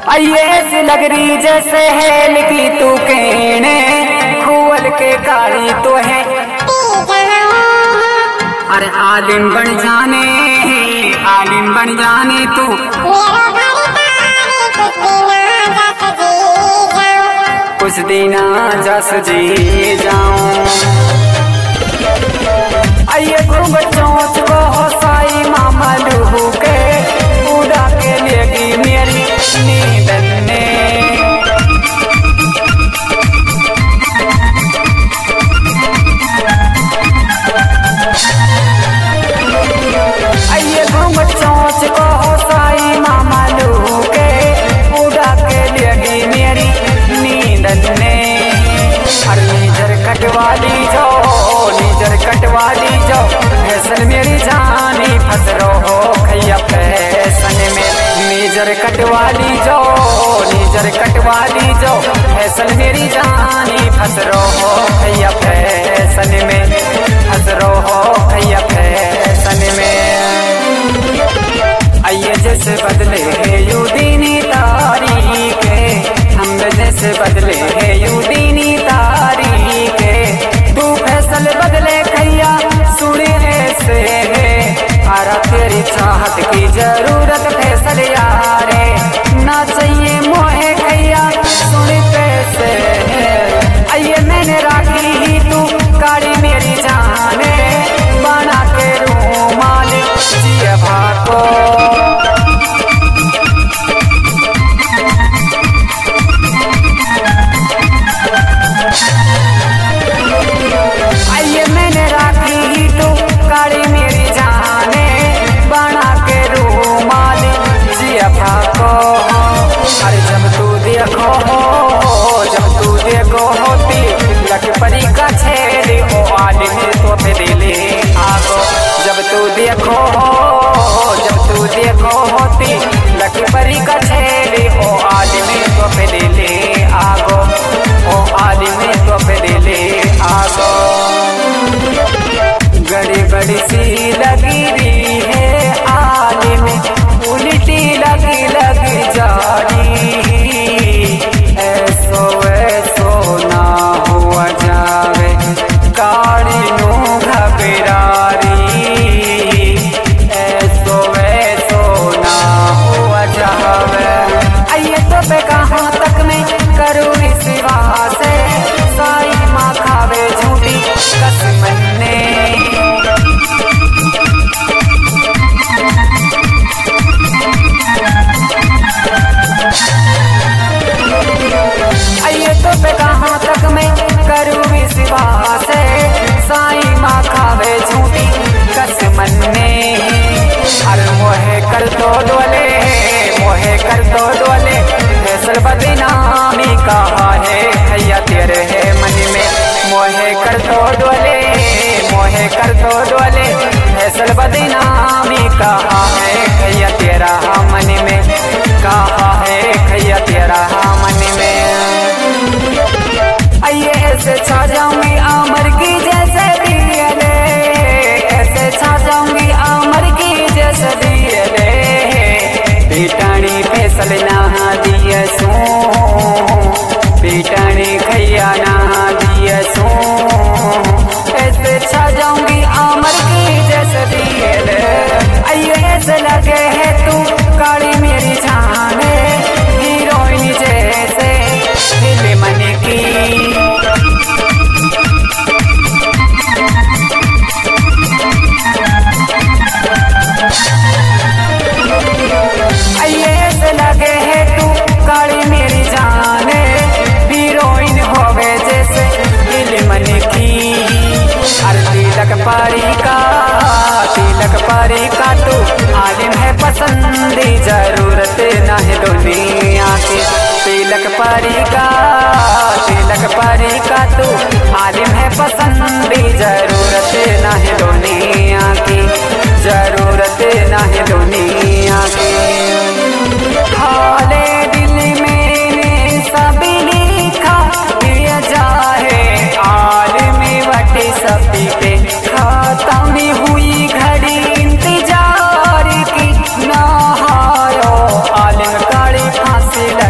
ऐसे लग रही जैसे हेल की तू कहने खुअल के काली तो है। अरे आलिम बन जाने तू कुछ दिन जस जी जाऊं। आइए घूंघट चोंच को साई मामा लूहू के उड़ा के लेगी मेरी नींद ने। आइए घूंघट चोंच को साई मामा लूहू के उड़ा के लेगी मेरी नींद ने। अरे नीजर कटवाली जाओ फैसल मेरी जानी फंस रहो खैया फैसन में। नीजर कटवाली जाओ फैसल मेरी जानी फंस रहो खैया फैसन में, फंस रहो खैया फैसन में। आइए जैसे बदले यू दीनी तारीख हम जैसे बदले यू दीनी तारीख तू फैसल बदले खैया सुने ऐसे आरा तेरी चाहत की जरूरत फैसल यारे ना चाहिए मोहे खैया सुन पैसे। आइए मैंने राखी ही तू काली मेरी जाने बना के रूमाल जिया भाको। आइए मैंने राखी ही तू काली मेरी जाने बना के रूमाल जिया भाको। अरे जब तू देखो होती लक परी का छेड़ी ओ आलिम तो पे दिले आगो। जब तू देखो होती लक परी का छेड़ी ओ आलिम तो पे दिले आगो, ओ आलिम तो पे दिले आगो। गड़ी सी लगी रही है आलिम उल्टी लगी जारी ऐसो ना हुआ जावे काली नू घबरारी ऐसो ना हुआ जावे। आइए तो पे कहाँ तक मैं करूँ इस से साई माँ खावे झूठी कसम ने। आइए तो पे कहाँ तक मैं करूँ इस से साई माँ खावे झूठी कसम ने। अरे मोहे कर दो डोले फैसल बदनामी कहा है खैया तेरे है मन में। मोहे कर दो डोले फैसल बदनामी कहा है खैया तेरा मन में, कहा है खैया तेरा मन में। आइए ऐसे छा जाऊंगी आमर की जैसे दियले, ऐसे छा जाऊंगी आमर की जैसे दियले। पीटानी फैसल ना दिए सो पीटानी खैया ना दिए सो ऐसे छा जाऊंगी आमर की जैसे दियले। आइए ऐसे लगे है तू काली मेरी जाने हीरोइन जैसे दिल मन की। आइए ऐसे लगे है तू काली मेरी जाने हीरोइन हो गए जैसे दिल मन की। अरे तिलक पारी का तू आलिम है पसंदी जरूरत ना है दुनिया की। तिलक पारी का तू आलिम है पसंदी जरूरत ना है दुनिया की, जरूरत ना है दुनिया की। हाले दिल में सभी लिखा दिया जाए आलिम वटे सभी पे खत्म हुई घड़ी इंतजार की ना हारो आलिम काली फांसी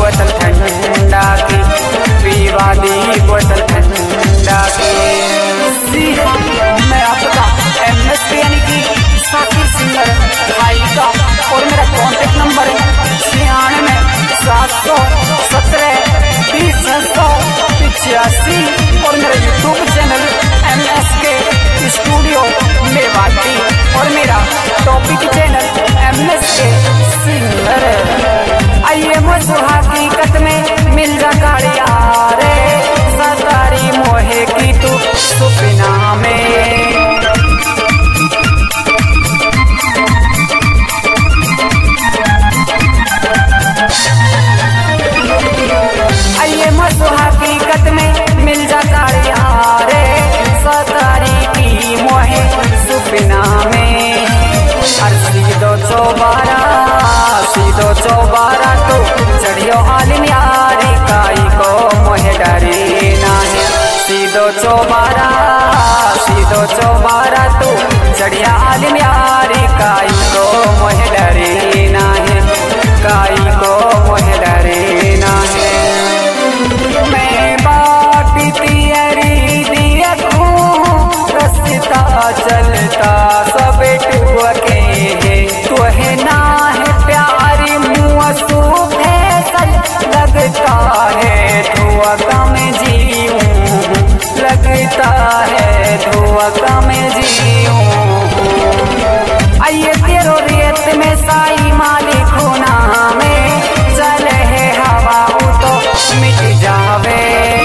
बोतल ठंडा की, पीवा दी बोतल ठंडा की। जी हाँ, मैं आपका MS यानी कि साकिर सिंगर भाई का, और मेरा कॉन्टेक्ट नंबर है 96-717-20-685 और मेरा YouTube channel MSK studio Mewati और मेरा टॉपिक चैनल MSK सिंगर। आइए मुझे हकीकत में मिल जा गाड़िया रे, सतारी मोहे की तू सुपना में। आइए मुझे हकीकत में मिल जा गाड़िया रे, सतारी की मोहे सुपना में। हर सीधो चौबारा तो चढ़ियो आलिम यारी, काई को मोहे डरे नाही। सीधो चौबारा तो चढ़िया आलिम यारी, काई को मोहे डरे नाही, काई को मोहे डरे नाही। मैं बाटी तियरी देखूं, रस्ता चलता सब टुके है, तुहे ना है प्यारी मुँह सुफैसल लगता है, धुआ में जीऊं लगता है, धुआ में जीऊं। आइए तेरो रेत में साई मालिक होना में, चले है हवा तो मिट जावे।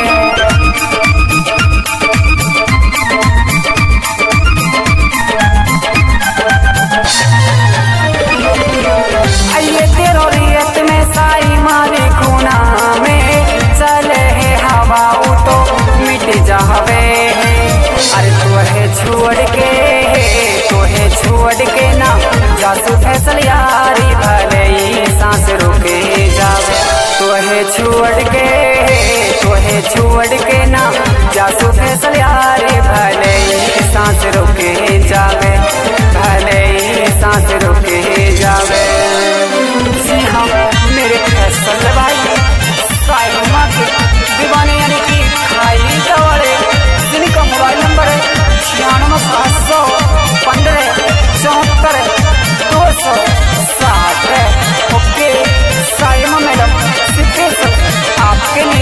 आइए तेरो रेत में साई मालिक होना में, चले है हवा तो मिट जावे। अरे तुहे छोड़ के ना जासू फैसल यारी, भले ही सांस रुके जावे। तुहे छोड़ के ना जासू फैसल यारी, भले ही सांस रुके जावे, भले ही सांस रुके जावे। जी हाँ, मेरे फैसल भाई साइमा के दीवाने यानी कि खाई दवाड़े, जिनका मोबाइल नंबर है 96-715-74-260। ओके साइमा मैडम स्पेशल आपके लिए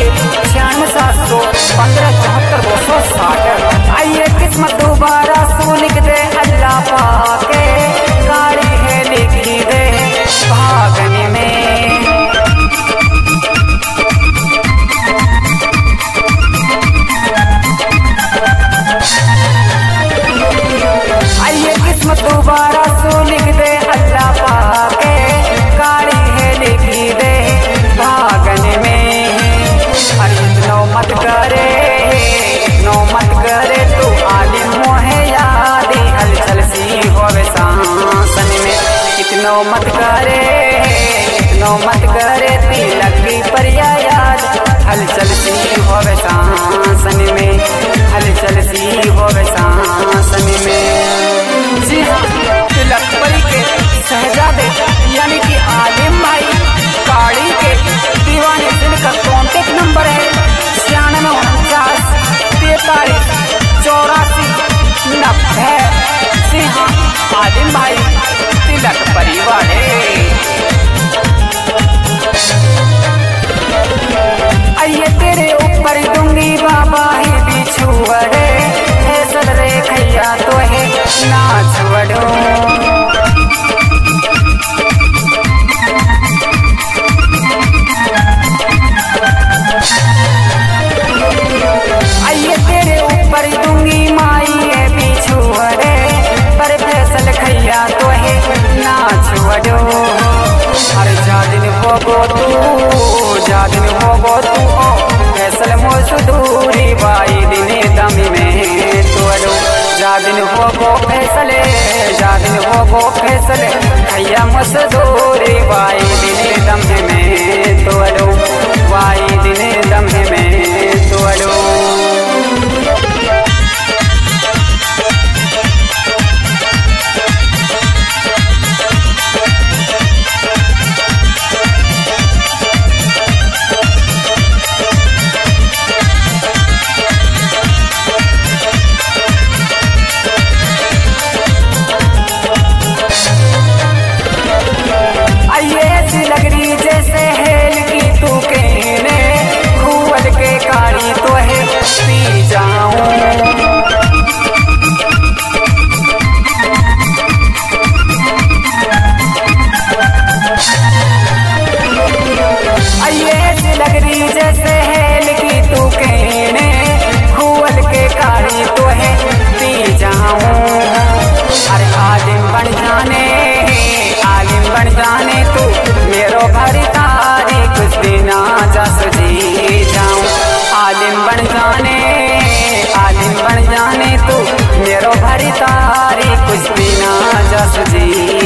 96-715-74-260। आइए किस्मत दोबारा सो लिख दे अल्लाह पाके, गाड़ी है लिखी दे भागने में। आइए किस्मत दोबारा सो लिख दे अल्लाह पाके, गाड़ी है लिखी दे भागने में। अरे नो मत करे तू आलिम मोहे यादी, हलचल सी होवे सांसन में। इतनो मत करे तिलक की परिया याद, हलचल सी होवे सांसन में, हलचल सी होवे सांसन में। जी हाँ, तिलक परी के शहजादे यानी कि आलिम भाई काड़ी के दीवाने, जिनका कॉन्टेक्ट नंबर है 96-43-84-90। जी हाँ, आलिम भाई तिलक परी वाले। आइए तेरे ऊपर दूंगी बाबा ही बिछुअरे, ऐसा रे खैया तो है ना छुड़ो। आइए तेरे ऊपर दूंगी माई है बिछुअरे, पर फैसल खैया तो है ना छुड़ो। अरे जा दिन होगो तू फैसल मोसदूरी, बाई दिने दम में तोड़ो। जा दिन होगो फैसल खैया मोसदूरी, बाई दिने दम में तोड़ो, बाई दिने दम में तोड़ो। सुजीत